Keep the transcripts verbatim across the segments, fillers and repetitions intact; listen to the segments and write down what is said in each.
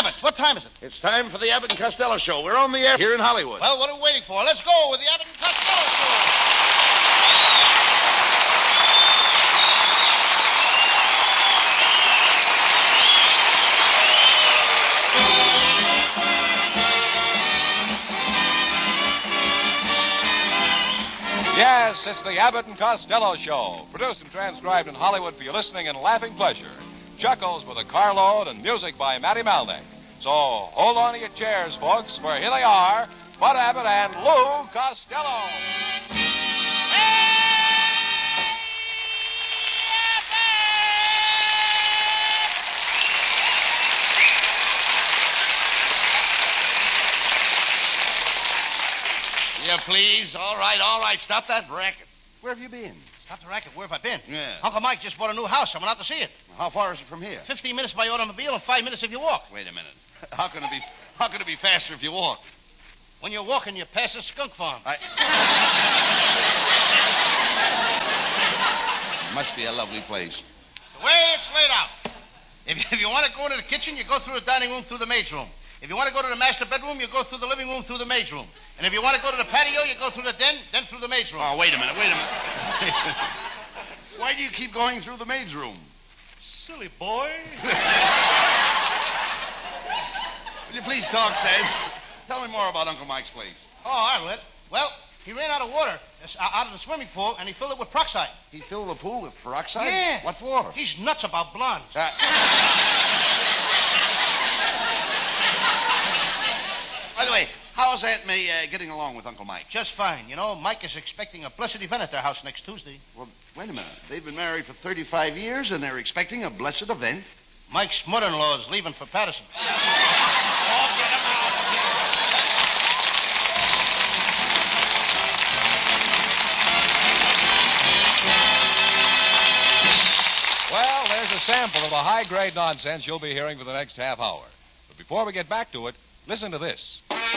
Abbott, what time is it? It's time for the Abbott and Costello Show. We're on the air here in Hollywood. Well, what are we waiting for? Let's go with the Abbott and Costello Show. Yes, it's the Abbott and Costello Show, produced and transcribed in Hollywood for your listening and laughing pleasure. Chuckles with a carload and music by Matty Malnick. So hold on to your chairs, folks, for here they are, Bud Abbott and Lou Costello. Yeah, please. All right, all right. Stop that racket. Where have you been? Stop the racket. Where have I been? Yeah. Uncle Mike just bought a new house. I went out to see it. How far is it from here? Fifteen minutes by automobile and five minutes if you walk. Wait a minute. How can it be? How can it be faster if you walk? When you're walking, you pass a skunk farm. I... Must be a lovely place. The way it's laid out. If, if you want to go into the kitchen, you go through the dining room, through the maid's room. If you want to go to the master bedroom, you go through the living room, through the maid's room. And if you want to go to the patio, you go through the den, then through the maid's room. Oh, wait a minute, wait a minute. Why do you keep going through the maid's room? Silly boy. Will you please talk, Sands? Tell me more about Uncle Mike's place. Oh, I will. Well, he ran out of water uh, out of the swimming pool, and he filled it with peroxide. He filled the pool with peroxide? Yeah. What for? He's nuts about blondes. Uh... By the way, how's Aunt May uh, getting along with Uncle Mike? Just fine. You know, Mike is expecting a blessed event at their house next Tuesday. Well, wait a minute. They've been married for thirty-five years, and they're expecting a blessed event? Mike's mother-in-law is leaving for Patterson. Well, there's a sample of the high-grade nonsense you'll be hearing for the next half hour. But before we get back to it, listen to this.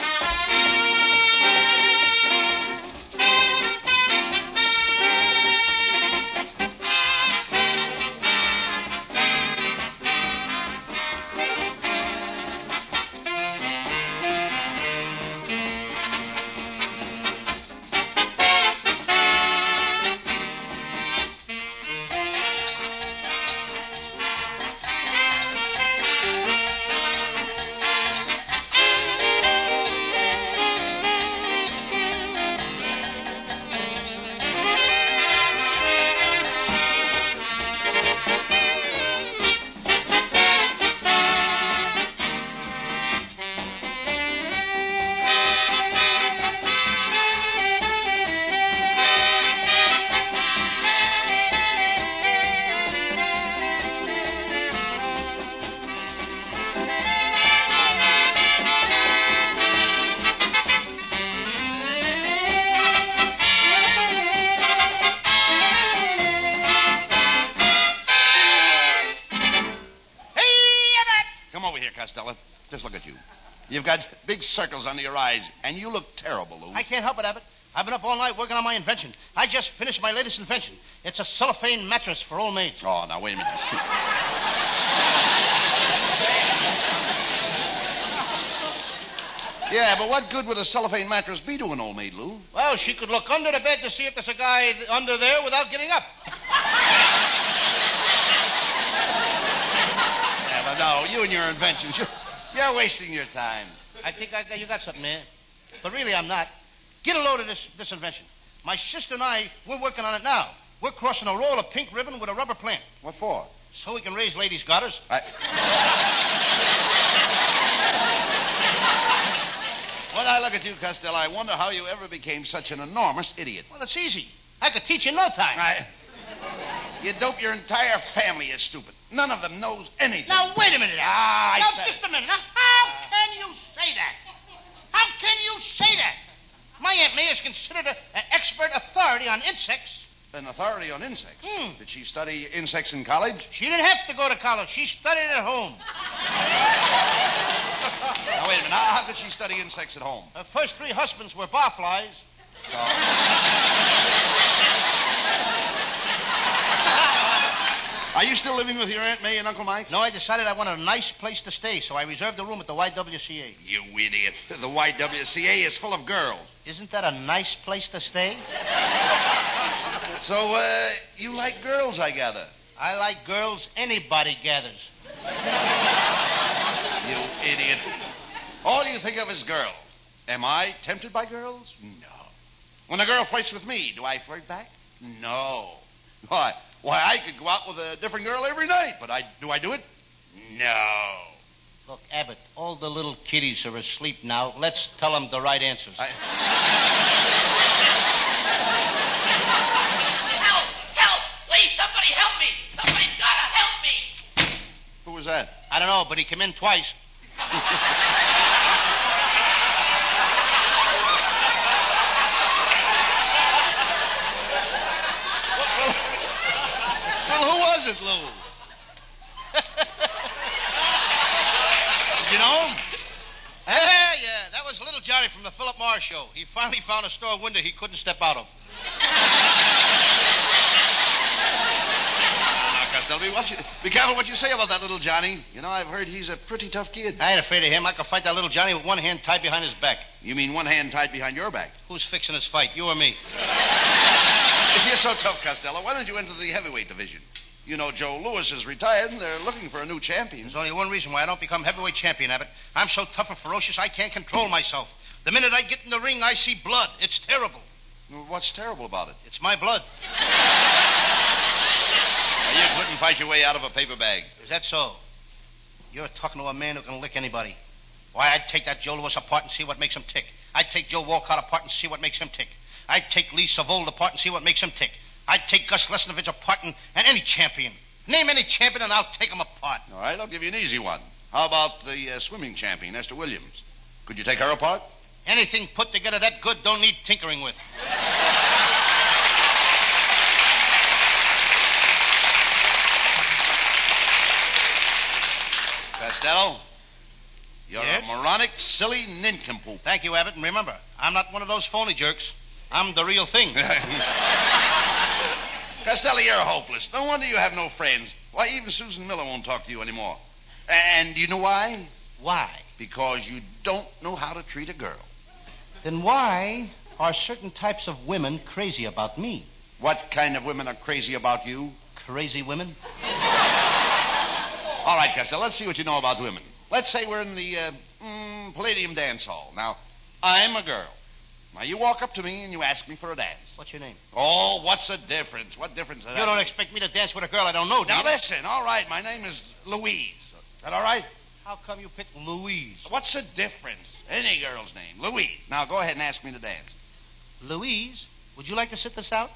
Just look at you. You've got big circles under your eyes, and you look terrible, Lou. I can't help it, Abbott. I've been up all night working on my invention. I just finished my latest invention. It's a cellophane mattress for old maids. Oh, now, wait a minute. Yeah, but what good would a cellophane mattress be to an old maid, Lou? Well, she could look under the bed to see if there's a guy th- under there without getting up. Yeah, but no, you and your inventions, you're, you're wasting your time. I think I, you got something there. But really, I'm not. Get a load of this, this invention. My sister and I, we're working on it now. We're crossing a roll of pink ribbon with a rubber plant. What for? So we can raise ladies' garters. I... When I look at you, Costello, I wonder how you ever became such an enormous idiot. Well, it's easy. I could teach you in no time. I... You dope your entire family is stupid. None of them knows anything. Now, wait a minute. Ah, I now, said just it. a minute. Now, how can you say that? How can you say that? My Aunt May is considered an expert authority on insects. An authority on insects? Hmm. Did she study insects in college? She didn't have to go to college. She studied at home. Now, wait a minute. How, how could she study insects at home? Her first three husbands were barflies. Oh. Are you still living with your Aunt May and Uncle Mike? No, I decided I wanted a nice place to stay, so I reserved a room at the Y W C A. You idiot. The Y W C A is full of girls. Isn't that a nice place to stay? So, uh, you like girls, I gather. I like girls anybody gathers. You idiot. All you think of is girls. Am I tempted by girls? No. When a girl flirts with me, do I flirt back? No. Why, why, I could go out with a different girl every night, but I do I do it? No. Look, Abbott, all the little kiddies are asleep now. Let's tell them the right answers. I... Help! Help! Please, somebody help me! Somebody's got to help me! Who was that? I don't know, but he came in twice. Well, who was it, Lou? Did you know him? Hey, yeah, that was little Johnny from the Philip Morris show. He finally found a store window he couldn't step out of. Now, Costello, be, watch, be careful what you say about that little Johnny. You know, I've heard he's a pretty tough kid. I ain't afraid of him. I could fight that little Johnny with one hand tied behind his back. You mean one hand tied behind your back? Who's fixing this fight, you or me? If you're so tough, Costello, why don't you enter the heavyweight division? You know, Joe Louis is retired, and they're looking for a new champion. There's only one reason why I don't become heavyweight champion, Abbott. I'm so tough and ferocious, I can't control myself. The minute I get in the ring, I see blood. It's terrible. Well, what's terrible about it? It's my blood. Now, you couldn't fight your way out of a paper bag. Is that so? You're talking to a man who can lick anybody. Why, I'd take that Joe Louis apart and see what makes him tick. I'd take Joe Walcott apart and see what makes him tick. I'd take Lee Savold apart and see what makes him tick. I'd take Gus Lesnovich apart and, and any champion. Name any champion and I'll take him apart. All right, I'll give you an easy one. How about the uh, swimming champion, Esther Williams? Could you take her apart? Anything put together that good don't need tinkering with. Costello, you're Yes? a moronic, silly nincompoop. Thank you, Abbott. And remember, I'm not one of those phony jerks. I'm the real thing. Costello, you're hopeless. No wonder you have no friends. Why, even Susan Miller won't talk to you anymore. And do you know why? Why? Because you don't know how to treat a girl. Then why are certain types of women crazy about me? What kind of women are crazy about you? Crazy women? All right, Costello, let's see what you know about women. Let's say we're in the uh, mm, Palladium Dance Hall. Now, I'm a girl. Now, you walk up to me and you ask me for a dance. What's your name? Oh, what's the difference? What difference does that You don't make? expect me to dance with a girl I don't know, do Now, you? listen. All right, my name is Louise. Is that all right? How come you picked Louise? What's the difference? Any girl's name. Louise. Now, go ahead and ask me to dance. Louise, would you like to sit this out?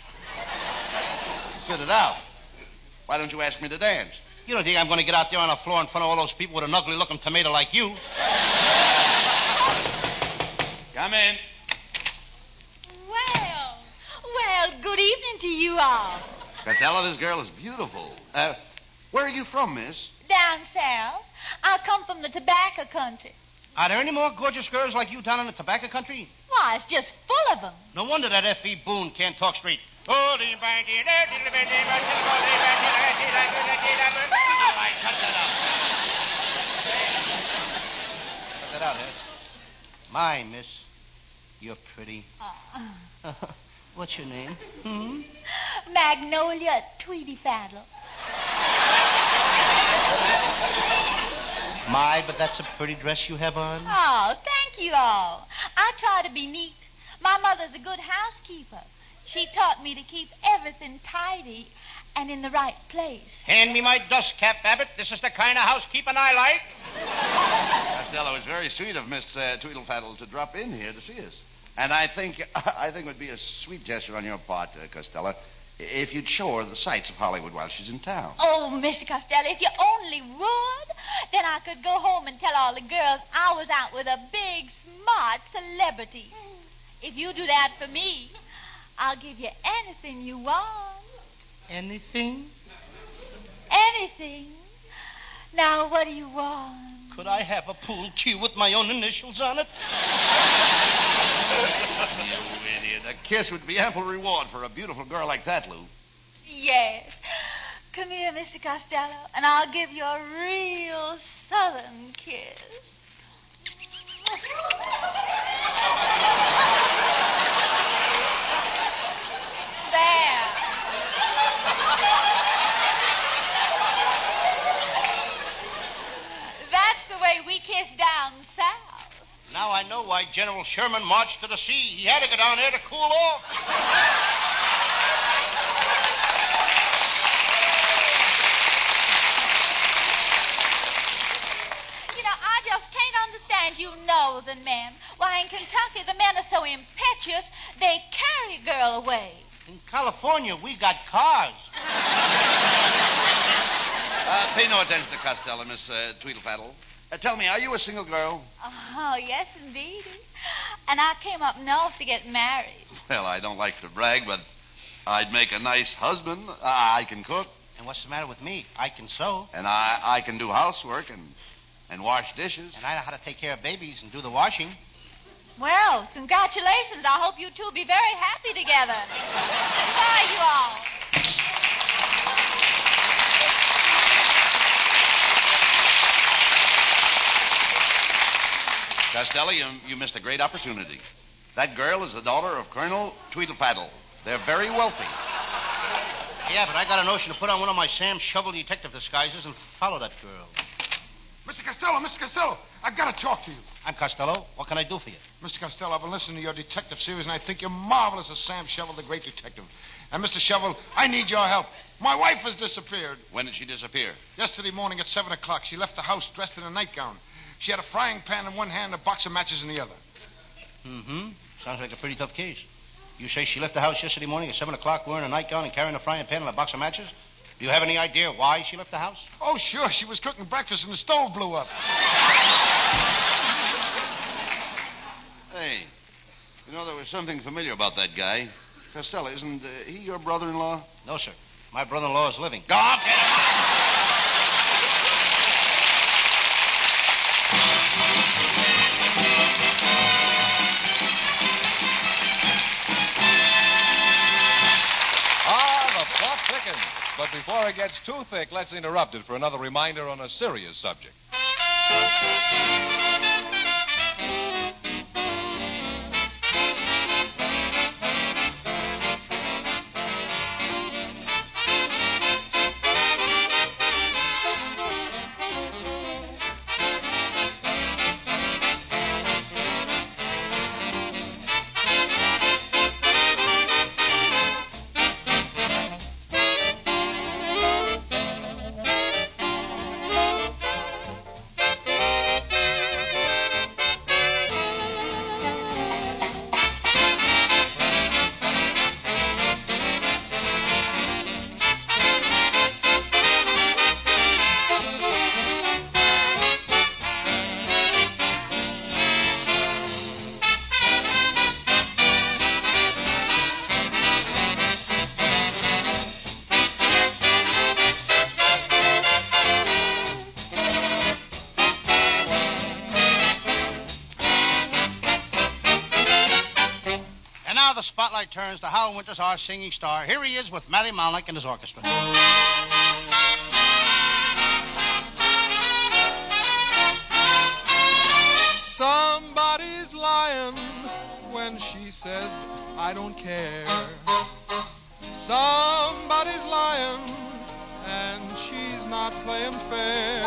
Sit it out. Why don't you ask me to dance? You don't think I'm going to get out there on the floor in front of all those people with an ugly-looking tomato like you? Come in. Well, well, good evening to you all. Costello, this girl is beautiful. Uh, where are you from, miss? Down south. I come from the tobacco country. Are there any more gorgeous girls like you down in the tobacco country? Why, it's just full of them. No wonder that F E. Boone can't talk straight. All right, cut that out. Cut that out, eh? My, miss, you're pretty. Uh, What's your name? Hmm? Magnolia Tweety Faddle. My, but that's a pretty dress you have on. Oh, thank you all. I try to be neat. My mother's a good housekeeper. She taught me to keep everything tidy and in the right place. Hand me my dust cap, Abbott. This is the kind of housekeeping I like. Costello, it's very sweet of Miss uh, Tweedlefaddle to drop in here to see us. And I think I think it would be a sweet gesture on your part, uh, Costello, if you'd show her the sights of Hollywood while she's in town. Oh, Mister Costello, if you only would, then I could go home and tell all the girls I was out with a big, smart celebrity. If you do that for me, I'll give you anything you want. Anything? Anything. Now, what do you want? Could I have a pool cue with my own initials on it? You idiot. A kiss would be ample reward for a beautiful girl like that, Lou. Yes. Come here, Mister Costello, and I'll give you a real southern kiss. There. That's the way we kiss down south. Now I know why General Sherman marched to the sea. He had to go down there to cool off. You know, I just can't understand you northern men. Why, in Kentucky, the men are so impetuous, they carry a girl away. In California, we got cars. Uh, pay no attention to Costello, Miss uh, Tweedlefaddle. Uh, tell me, are you a single girl? Oh, yes, indeed. And I came up north to get married. Well, I don't like to brag, but I'd make a nice husband. Uh, I can cook. And what's the matter with me? I can sew. And I, I can do housework and, and wash dishes. And I know how to take care of babies and do the washing. Well, congratulations. I hope you two will be very happy together. Goodbye, you all. Costello, you, you missed a great opportunity. That girl is the daughter of Colonel Tweedlefaddle. They're very wealthy. Yeah, but I got a notion to put on one of my Sam Shovel detective disguises and follow that girl. Mister Costello, Mister Costello, I've got to talk to you. I'm Costello. What can I do for you? Mister Costello, I've been listening to your detective series, and I think you're marvelous as Sam Shovel, the great detective. And, Mister Shovel, I need your help. My wife has disappeared. When did she disappear? Yesterday morning at seven o'clock, she left the house dressed in a nightgown. She had a frying pan in one hand and a box of matches in the other. Mm-hmm. Sounds like a pretty tough case. You say she left the house yesterday morning at seven o'clock wearing a nightgown and carrying a frying pan and a box of matches? Do you have any idea why she left the house? Oh, sure. She was cooking breakfast and the stove blew up. Hey, you know, there was something familiar about that guy. Costello, isn't uh, he your brother-in-law? No, sir. My brother-in-law is living. Go on, get it. But before it gets too thick, let's interrupt it for another reminder on a serious subject. Spotlight turns to Hal Winters, our singing star. Here he is with Matty Malnick and his orchestra. Somebody's lying when she says, I don't care. Somebody's lying and she's not playing fair.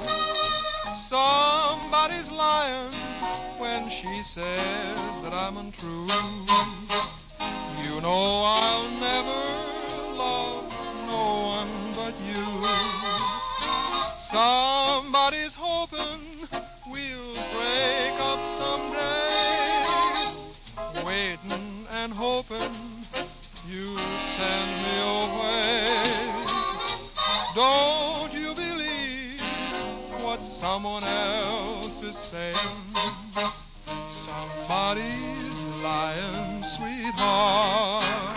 Somebody's lying when she says that I'm untrue. You know I'll never love no one but you. Somebody's hoping we'll break up someday, waiting and hoping you'll send me away. Don't you believe what someone else is saying? Somebody's lying, sweetheart.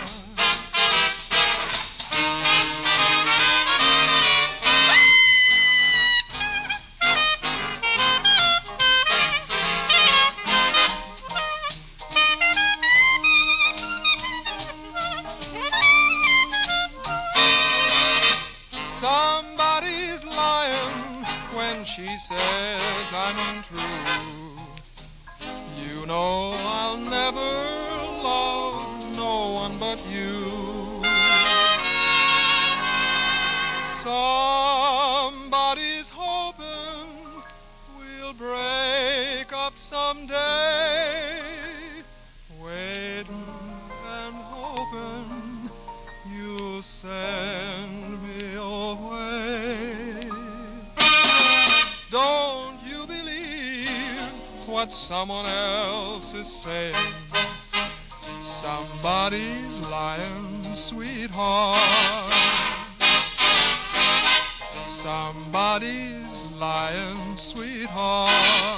I'm untrue. You know I'll never love no one but you. Somebody's hoping we'll break up someday. Waiting and hoping you'll send me away. Don't you believe what someone else is saying? Somebody's lying, sweetheart. Somebody's lying, sweetheart.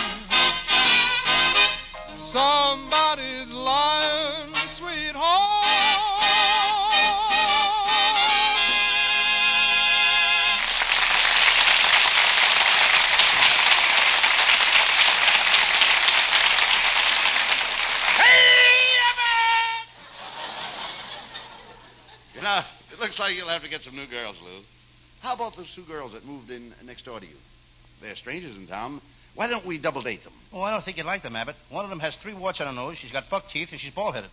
Somebody's lying, sweetheart. You know, it looks like you'll have to get some new girls, Lou. How about those two girls that moved in next door to you? They're strangers in town. Why don't we double date them? Oh, I don't think you'd like them, Abbott. One of them has three warts on her nose, she's got buck teeth, and she's bald-headed.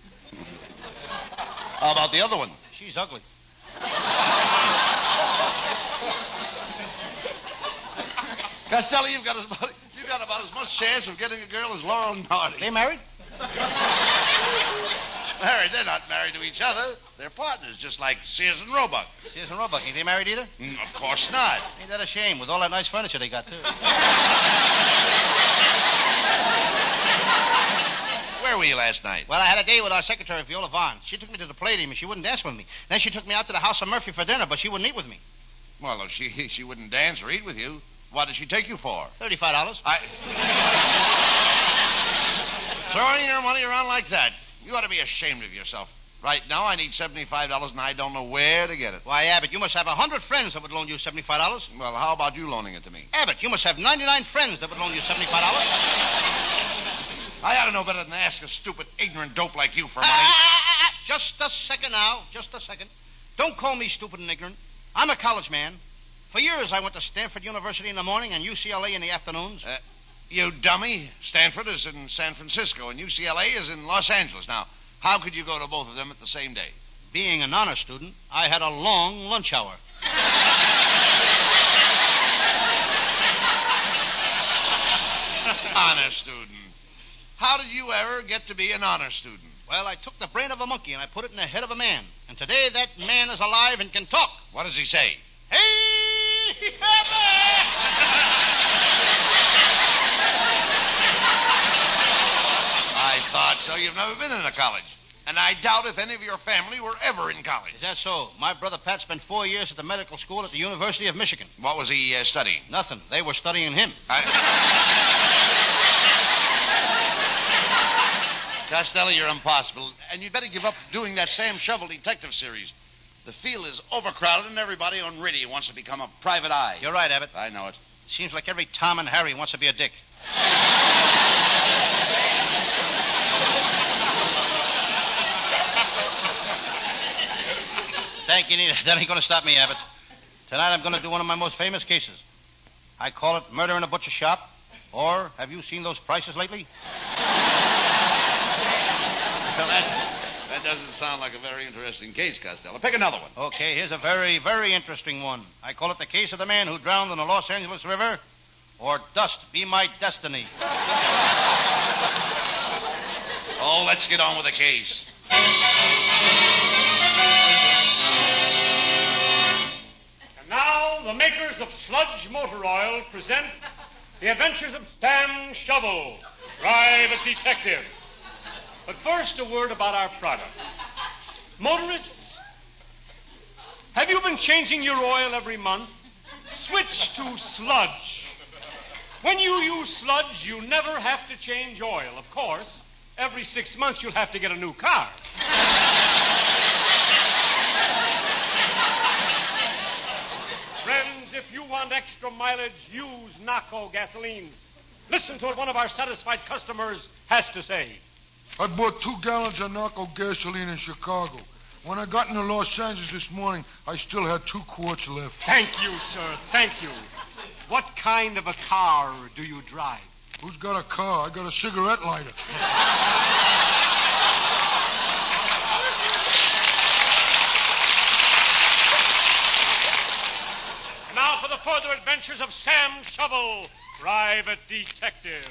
How about the other one? She's ugly. Costello, you've got, as, you've got about as much chance of getting a girl as Laurel and Hardy. They married? Married? They're not married to each other. They're partners, just like Sears and Roebuck. Sears and Roebuck. Ain't they married either? Mm, of course not. Ain't that a shame, with all that nice furniture they got, too? Where were you last night? Well, I had a date with our secretary, Viola Vaughn. She took me to the Palladium, and she wouldn't dance with me. Then she took me out to the house of Murphy for dinner, but she wouldn't eat with me. Well, if she she wouldn't dance or eat with you, what did she take you for? Thirty-five dollars. I... Throwing your money around like that. You ought to be ashamed of yourself. Right now, I need seventy-five dollars, and I don't know where to get it. Why, Abbott, you must have a hundred friends that would loan you seventy-five dollars. Well, how about you loaning it to me? Abbott, you must have ninety-nine friends that would loan you seventy-five dollars. I ought to know better than to ask a stupid, ignorant dope like you for money. Ah, ah, ah, ah, just a second now. Just a second. Don't call me stupid and ignorant. I'm a college man. For years, I went to Stanford University in the morning and U C L A in the afternoons. Uh, you dummy. Stanford is in San Francisco, and U C L A is in Los Angeles. Now, how could you go to both of them at the same day? Being an honor student, I had a long lunch hour. Honor student. How did you ever get to be an honor student? Well, I took the brain of a monkey and I put it in the head of a man. And today that man is alive and can talk. What does he say? Hey, I thought so. You've never been in a college. And I doubt if any of your family were ever in college. Is that so? My brother Pat spent four years at the medical school at the University of Michigan. What was he uh, studying? Nothing. They were studying him. I... Costello, you're impossible. And you'd better give up doing that Sam Shovel detective series. The field is overcrowded and everybody on radio wants to become a private eye. You're right, Abbott. I know it. Seems like every Tom and Harry wants to be a dick. Thank you, Nita. That ain't going to stop me, Abbott. Tonight I'm going to do one of my most famous cases. I call it Murder in a Butcher Shop, or Have You Seen Those Prices Lately? Well, that, that doesn't sound like a very interesting case, Costello. Pick another one. Okay, here's a very, very interesting one. I call it the case of the man who drowned in the Los Angeles River, or Dust Be My Destiny. Oh, let's get on with the case. And now, the makers of Sludge Motor Oil present The Adventures of Sam Shovel, Private Detective. But first, a word about our product. Motorists, have you been changing your oil every month? Switch to Sludge. When you use Sludge, you never have to change oil. Of course, every six months you'll have to get a new car. Friends, if you want extra mileage, use Naco gasoline. Listen to what one of our satisfied customers has to say. I bought two gallons of Naco gasoline in Chicago. When I got into Los Angeles this morning, I still had two quarts left. Thank you, sir. Thank you. what kind of a car do you drive? Who's got a car? I got a cigarette lighter. Now for the further adventures of Sam Shovel, Private Detective.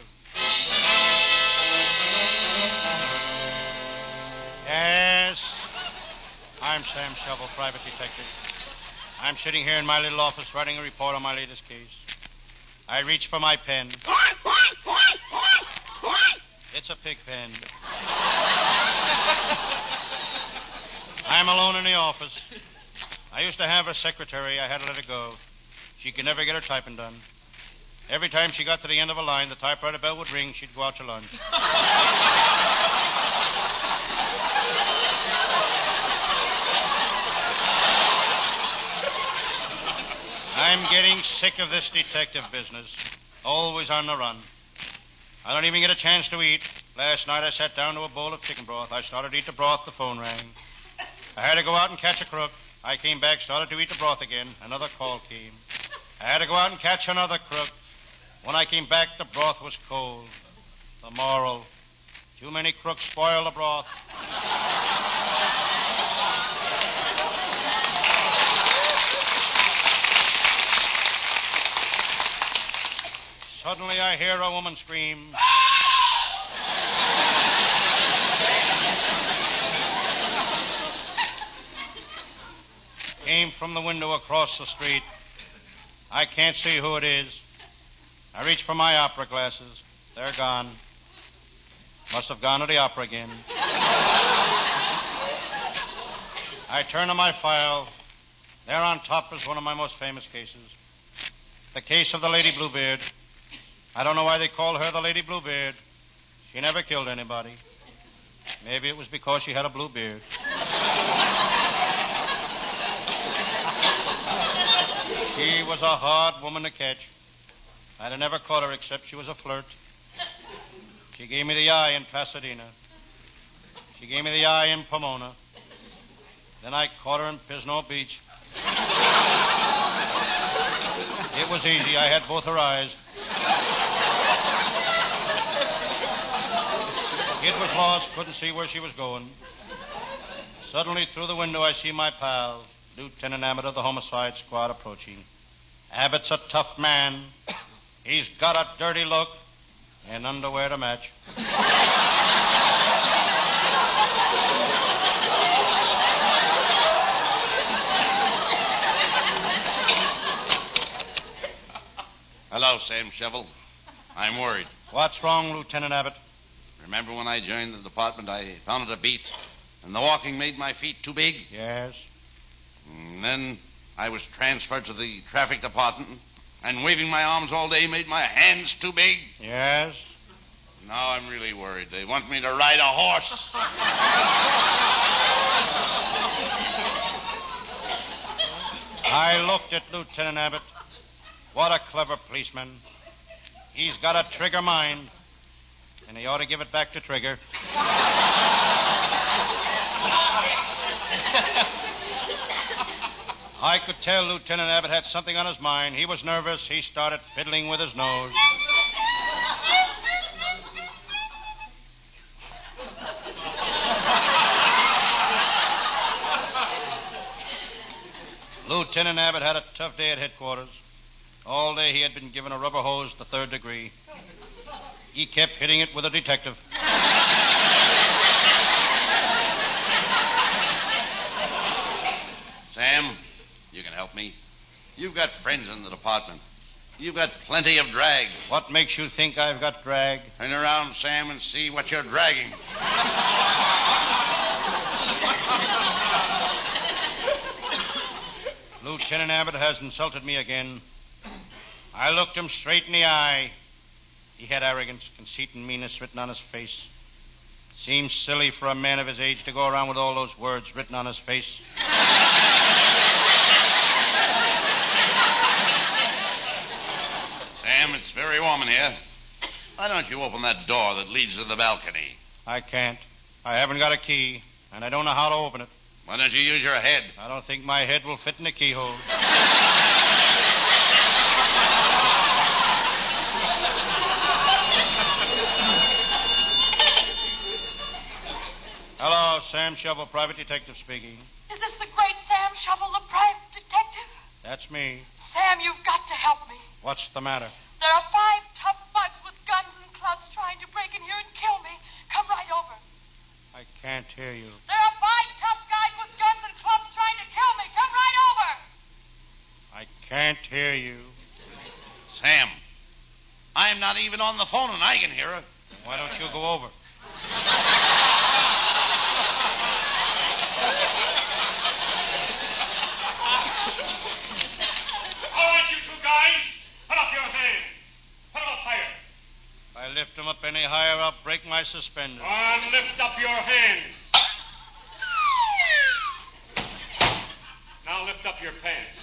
Yes, I'm Sam Shovel, Private Detective. I'm sitting here in my little office writing a report on my latest case. I reach for my pen. It's a pig pen. I'm alone in the office. I used to have a secretary. I had to let her go. She could never get her typing done. Every time she got to the end of a line, the typewriter bell would ring. She'd go out to lunch. I'm getting sick of this detective business. Always on the run. I don't even get a chance to eat. Last night I sat down to a bowl of chicken broth. I started to eat the broth. The phone rang. I had to go out and catch a crook. I came back, started to eat the broth again. Another call came. I had to go out and catch another crook. When I came back, the broth was cold. The moral. Too many crooks spoil the broth. Suddenly I hear a woman scream. Came from the window across the street. I can't see who it is. I reach for my opera glasses. They're gone. Must have gone to the opera again. I turn to my file. There on top is one of my most famous cases. The case of the Lady Bluebeard. I don't know why they call her the Lady Bluebeard. She never killed anybody. Maybe it was because she had a blue beard. She was a hard woman to catch. I'd have never caught her except she was a flirt. She gave me the eye in Pasadena. She gave me the eye in Pomona. Then I caught her in Pisno Beach. It was easy. I had both her eyes. Kid was lost, couldn't see where she was going. Suddenly, through the window, I see my pal, Lieutenant Abbott of the Homicide Squad, approaching. Abbott's a tough man. He's got a dirty look and underwear to match. Hello, Sam Shovel. I'm worried. What's wrong, Lieutenant Abbott? Remember when I joined the department, I found it a beat, and the walking made my feet too big? Yes. And then I was transferred to the traffic department, and waving my arms all day made my hands too big? Yes. Now I'm really worried. They want me to ride a horse. I looked at Lieutenant Abbott. What a clever policeman. He's got a trigger mind, and he ought to give it back to Trigger. I could tell Lieutenant Abbott had something on his mind. He was nervous. He started fiddling with his nose. Lieutenant Abbott had a tough day at headquarters. All day he had been given a rubber hose the third degree. He kept hitting it with a detective. Sam, you can help me. You've got friends in the department. You've got plenty of drag. What makes you think I've got drag? Turn around, Sam, and see what you're dragging. Lieutenant Abbott has insulted me again. I looked him straight in the eye. He had arrogance, conceit, and meanness written on his face. Seems silly for a man of his age to go around with all those words written on his face. Sam, it's very warm in here. Why don't you open that door that leads to the balcony? I can't. I haven't got a key, and I don't know how to open it. Why don't you use your head? I don't think my head will fit in the keyhole. Sam Shovel, private detective speaking. Is this the great Sam Shovel, the private detective? That's me. Sam, you've got to help me. What's the matter? There are five tough bugs with guns and clubs trying to break in here and kill me. Come right over. I can't hear you. There are five tough guys with guns and clubs trying to kill me. Come right over. I can't hear you. Sam, I'm not even on the phone and I can hear her. Why don't you go over? All right, you two guys, put up your hands. Put them up higher. If I lift them up any higher, I'll break my suspenders. And lift up your hands. Now lift up your pants.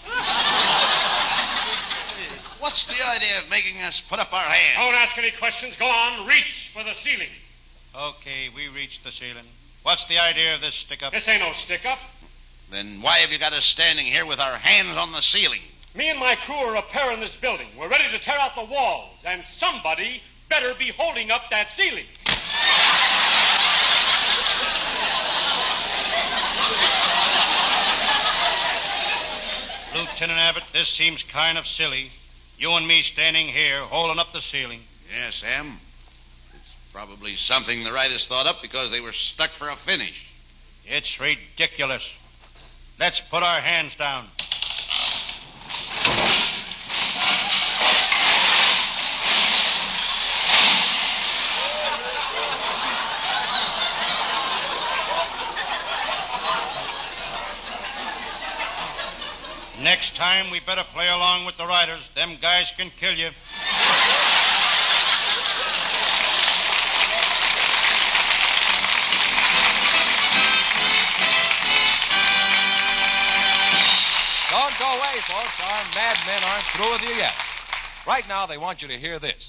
What's the idea of making us put up our hands? Don't ask any questions. Go on. Reach for the ceiling. Okay, we reached the ceiling. What's the idea of this stick-up? This ain't no stick-up. Then why have you got us standing here with our hands on the ceiling? Me and my crew are a pair in this building. We're ready to tear out the walls, and somebody better be holding up that ceiling. Lieutenant Abbott, this seems kind of silly. You and me standing here, holding up the ceiling. Yes, Sam. It's probably something the writers thought up because they were stuck for a finish. It's ridiculous. Let's put our hands down. Next time, we better play along with the riders. Them guys can kill you. Don't go away, folks. Our madmen aren't through with you yet. Right now, they want you to hear this.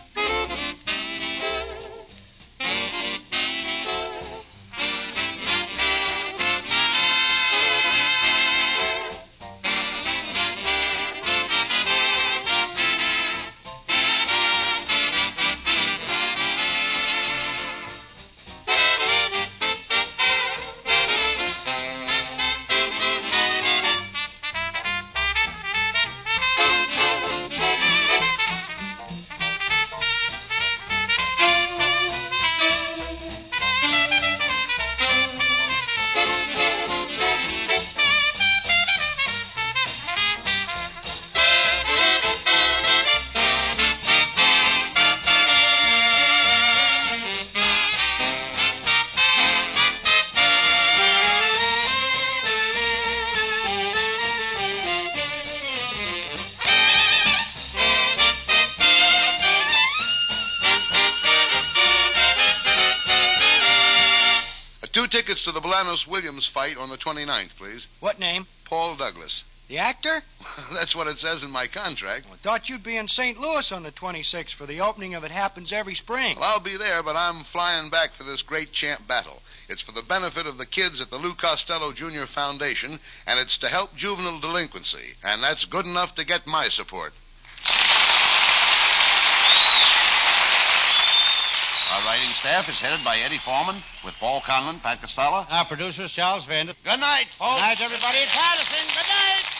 Two tickets to the Bolanos-Williams fight on the twenty-ninth, please. What name? Paul Douglas. The actor? That's what it says in my contract. I thought you'd be in Saint Louis on the twenty-sixth for the opening of It Happens Every Spring. Well, I'll be there, but I'm flying back for this great champ battle. It's for the benefit of the kids at the Lou Costello Junior Foundation, and it's to help juvenile delinquency. And that's good enough to get my support. Our writing staff is headed by Eddie Foreman, with Paul Conlon, Pat Costello. Our producer, Charles Vander. Good night, folks. Good night, everybody. Patterson, good night.